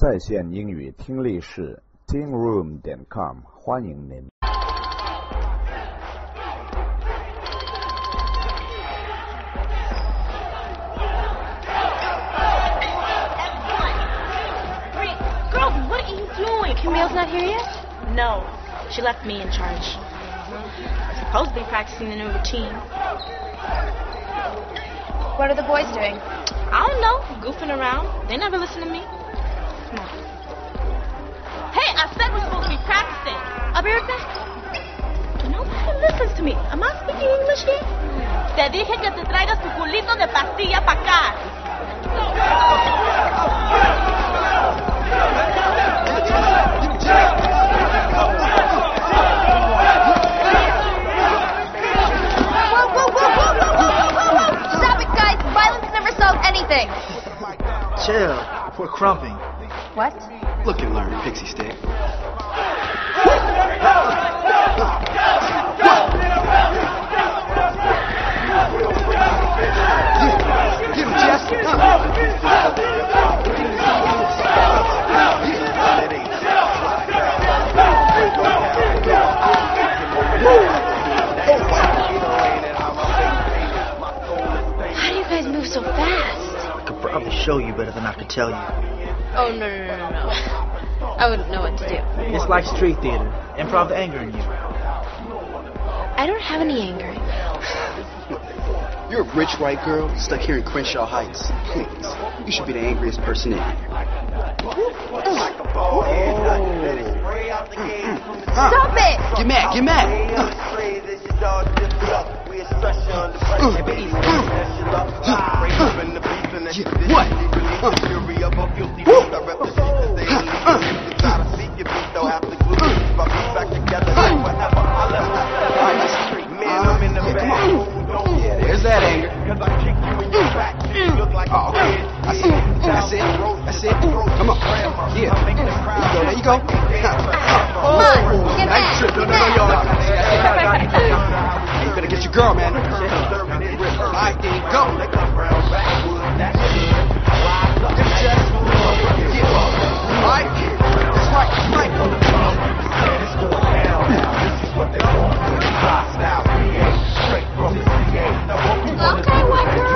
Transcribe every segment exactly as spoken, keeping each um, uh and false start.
在线英语听力室 ting room 点 com 欢迎您。 Girls, what are you doing? Camille's not here yet? No, she left me in charge. I'm supposed to be practicing the new routine. What are the boys doing? I don't know, goofing around. They never listen to me. Come on. Hey, I said we're supposed to be practicing. I'll be right back. Nobody listens to me. Am I speaking English here? Te dije que te traigas tu culito de pastilla para acá. Anything. Chill. We're crumping. What? Look and learn, Pixie Stick. Get him, Jess. How do you guys move so fast? I could probably show you better than I could tell you. Oh, no, no, no, no, no. I wouldn't know what to do. It's like street theater. Improv the anger in you. I don't have any anger. You're a rich white girl stuck here in Crenshaw Heights. Please, you should be the angriest person in here. Stop it! Get mad, get mad! What? Yeah, there's that anger. Oh, okay. I see it. That's it. That's it. Come on. Yeah. There you go. There you go. Come on. Get back. No, no, no, yo. You better get your girl, man. All right, there you go. Get it, Jess. Yeah. All right. That's right. That's right. Okay, white girl.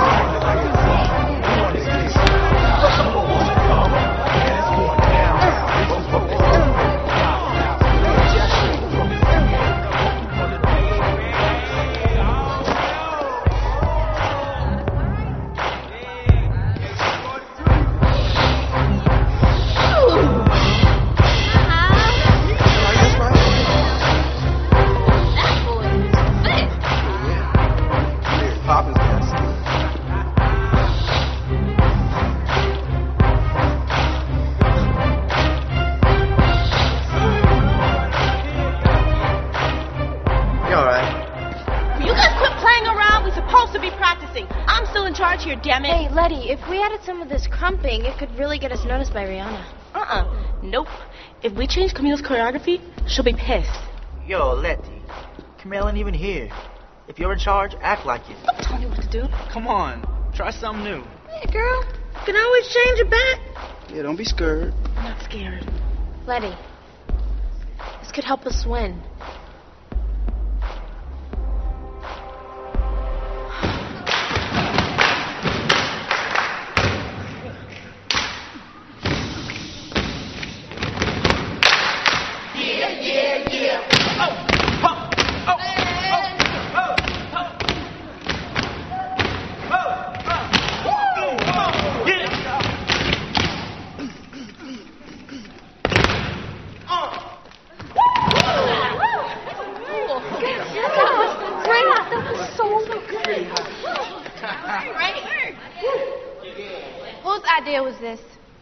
Here, damn it. Hey, Letty, if we added some of this crumping, it could really get us noticed by Rihanna. Uh-uh. Nope. If we change Camille's choreography, she'll be pissed. Yo, Letty. Camille ain't even here. If you're in charge, act like it. Don't tell me what to do. Come on. Try something new. Yeah, girl. You can always change it back. Yeah, don't be scared. I'm not scared. Letty, this could help us win. Whose idea was this?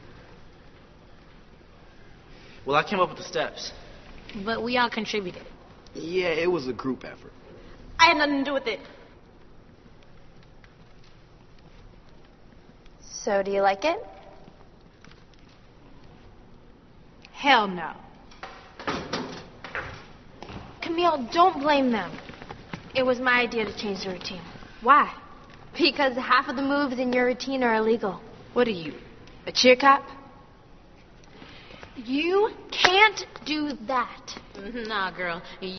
Well, I came up with the steps. But we all contributed. Yeah, it was a group effort. I had nothing to do with it. So, do you like it? Hell no. Camille, don't blame them. It was my idea to change the routine. Why? Because half of the moves in your routine are illegal. What are you, a cheer cop? You can't do that. Nah, girl.